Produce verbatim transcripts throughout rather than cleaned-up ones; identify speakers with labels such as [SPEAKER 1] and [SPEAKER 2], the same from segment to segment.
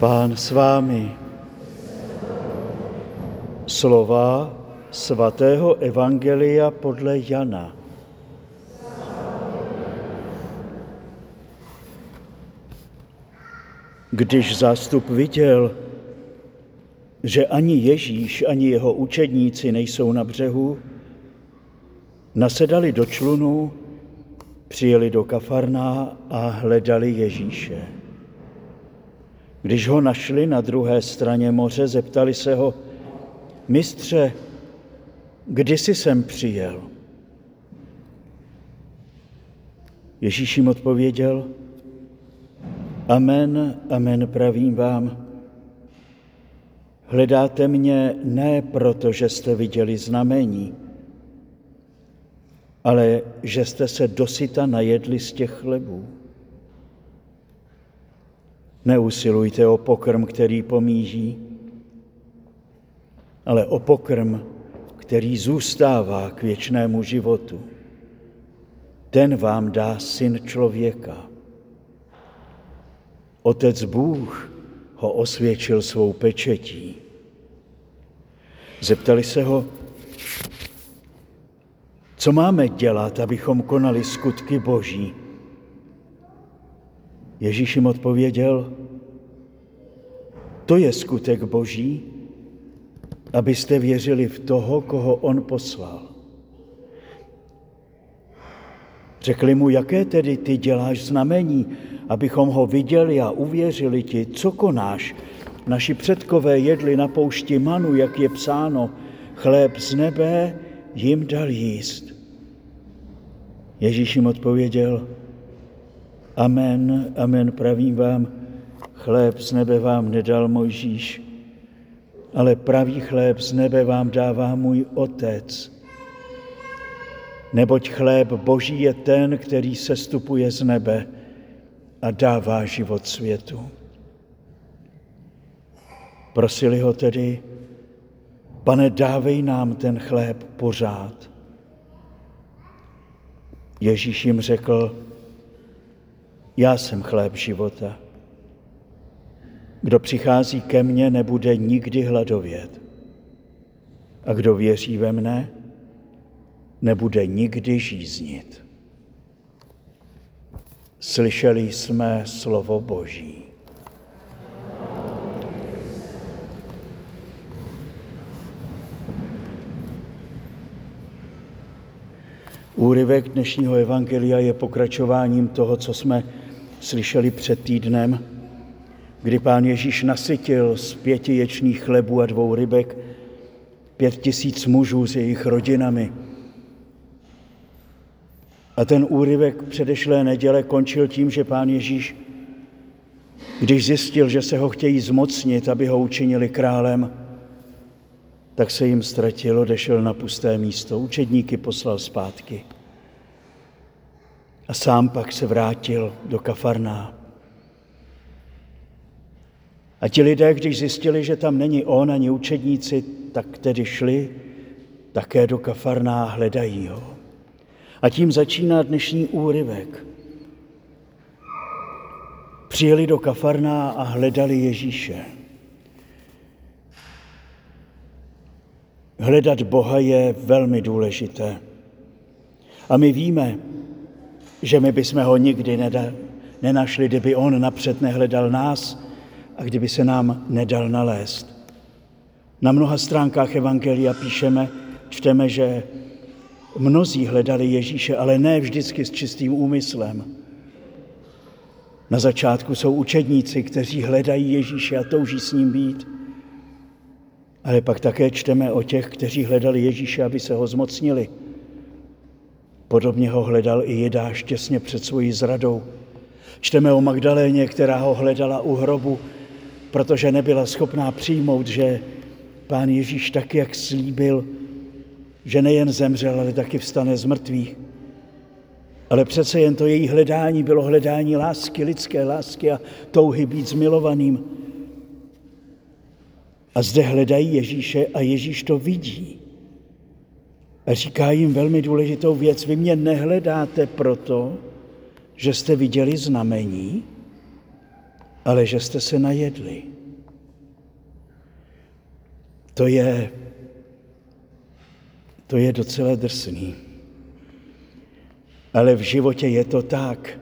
[SPEAKER 1] Pán s vámi. Slova svatého evangelia podle Jana. Když zástup viděl, že ani Ježíš, ani jeho učedníci nejsou na břehu, nasedali do člunu, přijeli do Kafarná a hledali Ježíše. Když ho našli na druhé straně moře, zeptali se ho: Mistře, kdy jsi sem přijel? Ježíš jim odpověděl: Amen, amen, pravím vám. Hledáte mě ne proto, že jste viděli znamení, ale že jste se dosyta najedli z těch chlebů. Neusilujte o pokrm, který pomíží, ale o pokrm, který zůstává k věčnému životu. Ten vám dá Syn člověka. Otec Bůh ho osvědčil svou pečetí. Zeptali se ho: Co máme dělat, abychom konali skutky Boží? Ježíš jim odpověděl: To je skutek Boží, abyste věřili v toho, koho on poslal. Řekli mu: Jaké tedy ty děláš znamení, abychom ho viděli a uvěřili ti? Co konáš? Naši předkové jedli na poušti manu, jak je psáno, chléb z nebe jim dal jíst. Ježíš jim odpověděl: Amen, amen, pravím vám, chléb z nebe vám nedal Mojžíš, ale pravý chléb z nebe vám dává můj Otec. Neboť chléb Boží je ten, který sestupuje z nebe a dává život světu. Prosili ho tedy: Pane, dávej nám ten chléb pořád. Ježíš jim řekl: Já jsem chléb života. Kdo přichází ke mně, nebude nikdy hladovět. A kdo věří ve mne, nebude nikdy žíznit. Slyšeli jsme slovo Boží. Úryvek dnešního evangelia je pokračováním toho, co jsme slyšeli před týdnem, kdy Pán Ježíš nasytil z pěti ječných chlebů a dvou rybek pět tisíc mužů s jejich rodinami. A ten úryvek předešlé neděle končil tím, že Pán Ježíš, když zjistil, že se ho chtějí zmocnit, aby ho učinili králem, tak se jim ztratil, odešel na pusté místo. Učedníky poslal zpátky. A sám pak se vrátil do Kafarná. A ti lidé, když zjistili, že tam není on ani učedníci, tak tedy šli také do Kafarná, hledají ho. A tím začíná dnešní úryvek. Přijeli do Kafarná a hledali Ježíše. Hledat Boha je velmi důležité. A my víme, že my bychom ho nikdy neda, nenašli, kdyby on napřed nehledal nás a kdyby se nám nedal nalézt. Na mnoha stránkách evangelia píšeme, čteme, že mnozí hledali Ježíše, ale ne vždycky s čistým úmyslem. Na začátku jsou učedníci, kteří hledají Ježíše a touží s ním být. Ale pak také čteme o těch, kteří hledali Ježíše, aby se ho zmocnili. Podobně ho hledal i Jidáš těsně před svojí zradou. Čteme o Magdaléně, která ho hledala u hrobu, protože nebyla schopná přijmout, že Pán Ježíš tak, jak slíbil, že nejen zemřel, ale taky vstane z mrtvých. Ale přece jen to její hledání bylo hledání lásky, lidské lásky a touhy být zmilovaným. A zde hledají Ježíše a Ježíš to vidí. A říká jim velmi důležitou věc: Vy mě nehledáte proto, že jste viděli znamení, ale že jste se najedli. To je, to je docela drsný. Ale v životě je to tak.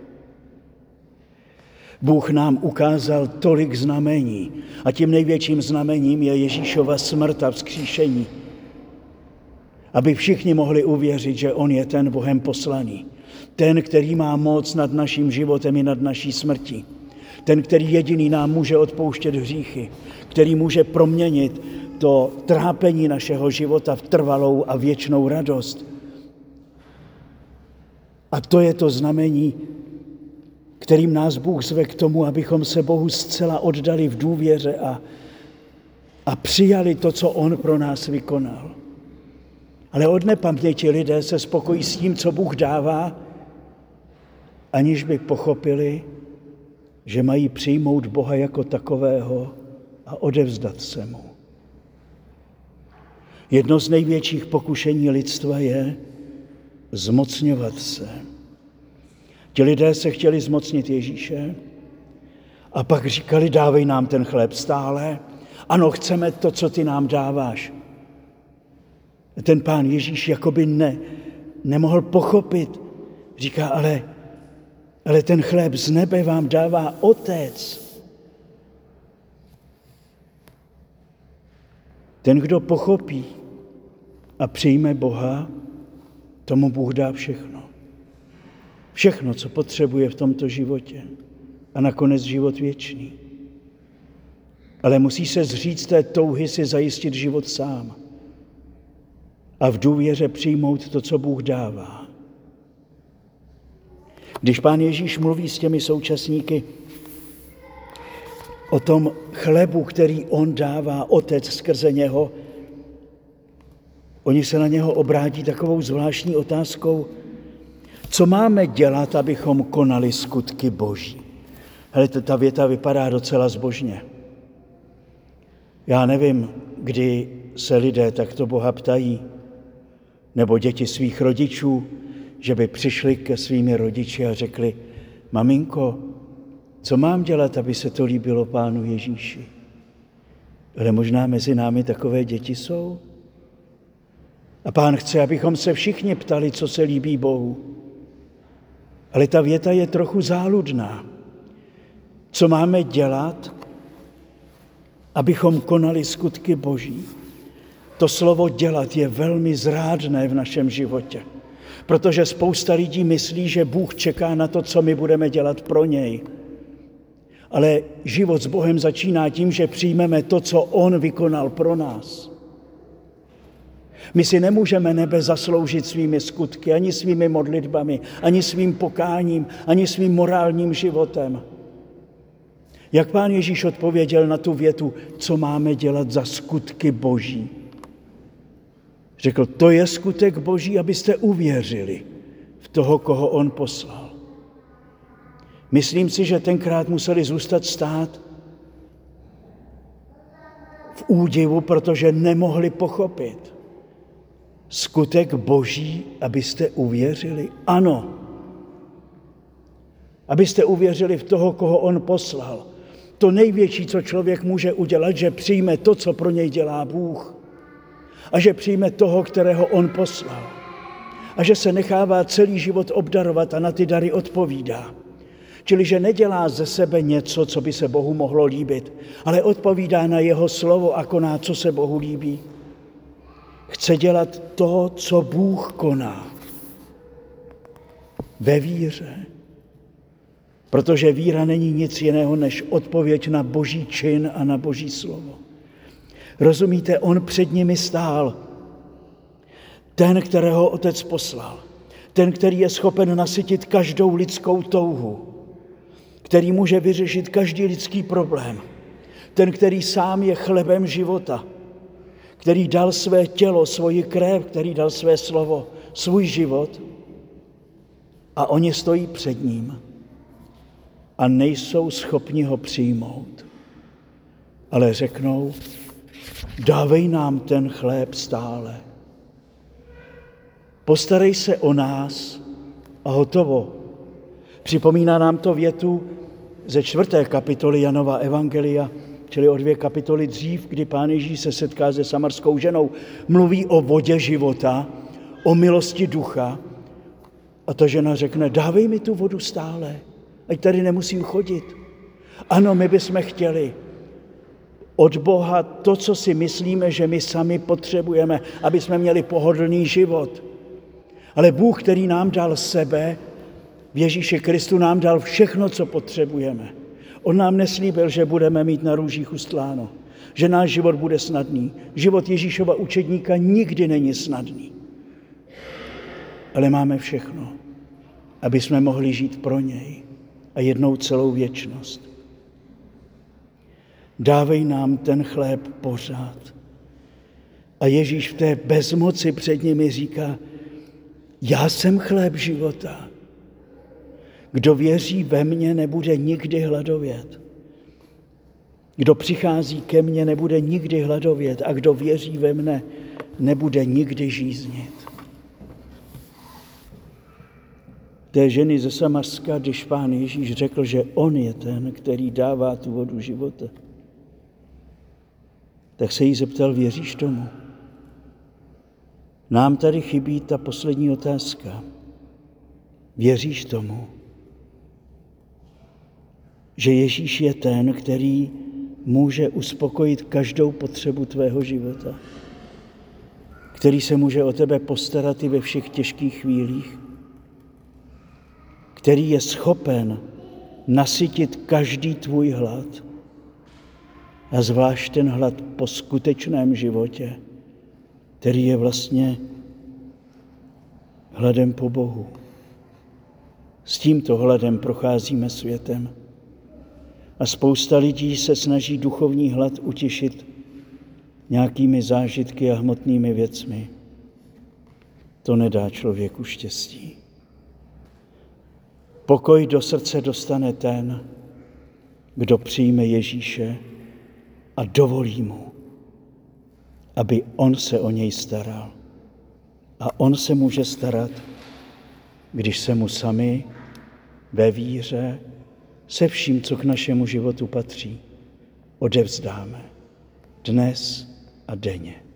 [SPEAKER 1] Bůh nám ukázal tolik znamení a tím největším znamením je Ježíšova smrt a vzkříšení. Aby všichni mohli uvěřit, že on je ten Bohem poslaný. Ten, který má moc nad naším životem i nad naší smrtí. Ten, který jediný nám může odpouštět hříchy. Který může proměnit to trápení našeho života v trvalou a věčnou radost. A to je to znamení, kterým nás Bůh zve k tomu, abychom se Bohu zcela oddali v důvěře a, a přijali to, co on pro nás vykonal. Ale od nepaměti lidé se spokojí s tím, co Bůh dává, aniž by pochopili, že mají přijmout Boha jako takového a odevzdat se mu. Jedno z největších pokušení lidstva je zmocňovat se. Ti lidé se chtěli zmocnit Ježíše a pak říkali, dávej nám ten chléb stále. Ano, chceme to, co ty nám dáváš. Ten pán Ježíš jakoby ne, nemohl pochopit. Říká, ale, ale ten chléb z nebe vám dává Otec. Ten, kdo pochopí a přijme Boha, tomu Bůh dá všechno. Všechno, co potřebuje v tomto životě. A nakonec život věčný. Ale musí se zříct té touhy si zajistit život sám. A v důvěře přijmout to, co Bůh dává. Když pán Ježíš mluví s těmi současníky o tom chlebu, který on dává, Otec skrze něho, oni se na něho obrátí takovou zvláštní otázkou, co máme dělat, abychom konali skutky Boží. Hele, ta věta vypadá docela zbožně. Já nevím, kdy se lidé takto Boha ptají, nebo děti svých rodičů, že by přišli ke svými rodiči a řekli, maminko, co mám dělat, aby se to líbilo Pánu Ježíši? Ale možná mezi námi takové děti jsou. A Pán chce, abychom se všichni ptali, co se líbí Bohu. Ale ta věta je trochu záludná. Co máme dělat, abychom konali skutky Boží? To slovo dělat je velmi zrádné v našem životě, protože spousta lidí myslí, že Bůh čeká na to, co my budeme dělat pro něj. Ale život s Bohem začíná tím, že přijmeme to, co on vykonal pro nás. My si nemůžeme nebe zasloužit svými skutky, ani svými modlitbami, ani svým pokáním, ani svým morálním životem. Jak pán Ježíš odpověděl na tu větu, co máme dělat za skutky Boží? Řekl, to je skutek Boží, abyste uvěřili v toho, koho on poslal. Myslím si, že tenkrát museli zůstat stát v údivu, protože nemohli pochopit. Skutek Boží, abyste uvěřili? Ano. Abyste uvěřili v toho, koho on poslal. To největší, co člověk může udělat, že přijme to, co pro něj dělá Bůh. A že přijme toho, kterého on poslal. A že se nechává celý život obdarovat a na ty dary odpovídá. Čili, že nedělá ze sebe něco, co by se Bohu mohlo líbit, ale odpovídá na jeho slovo a koná, co se Bohu líbí. Chce dělat to, co Bůh koná. Ve víře. Protože víra není nic jiného, než odpověď na Boží čin a na Boží slovo. Rozumíte, on před nimi stál. Ten, kterého Otec poslal. Ten, který je schopen nasytit každou lidskou touhu. Který může vyřešit každý lidský problém. Ten, který sám je chlebem života. Který dal své tělo, svoji krev, který dal své slovo, svůj život. A oni stojí před ním a nejsou schopni ho přijmout. Ale řeknou, dávej nám ten chléb stále. Postarej se o nás a hotovo. Připomíná nám to větu ze čtvrté kapitoly Janova evangelia, čili o dvě kapitoly dřív, kdy Pán Ježíš se setká se samarskou ženou, mluví o vodě života, o milosti ducha. A ta žena řekne, dávej mi tu vodu stále, ať tady nemusím chodit. Ano, my bychom chtěli od Boha to, co si myslíme, že my sami potřebujeme, aby jsme měli pohodlný život. Ale Bůh, který nám dal sebe, v Ježíši Kristu nám dal všechno, co potřebujeme. On nám neslíbil, že budeme mít na růžích ustláno, že náš život bude snadný. Život Ježíšova učedníka nikdy není snadný. Ale máme všechno, aby jsme mohli žít pro něj a jednou celou věčnost. Dávej nám ten chléb pořád. A Ježíš v té bezmoci před nimi říká, já jsem chléb života. Kdo věří ve mně, nebude nikdy hladovět. Kdo přichází ke mně, nebude nikdy hladovět. A kdo věří ve mne, nebude nikdy žíznit. Té ženy ze Samarska, když Pán Ježíš řekl, že on je ten, který dává tu vodu života, tak se jí zeptal, věříš tomu? Nám tady chybí ta poslední otázka. Věříš tomu, že Ježíš je ten, který může uspokojit každou potřebu tvého života, který se může o tebe postarat i ve všech těžkých chvílích, který je schopen nasytit každý tvůj hlad a zvlášť ten hlad po skutečném životě, který je vlastně hladem po Bohu. S tímto hladem procházíme světem a spousta lidí se snaží duchovní hlad utěšit nějakými zážitky a hmotnými věcmi. To nedá člověku štěstí. Pokoj do srdce dostane ten, kdo přijme Ježíše a dovolí mu, aby on se o něj staral. A on se může starat, když se mu sami ve víře se vším, co k našemu životu patří, odevzdáme dnes a denně.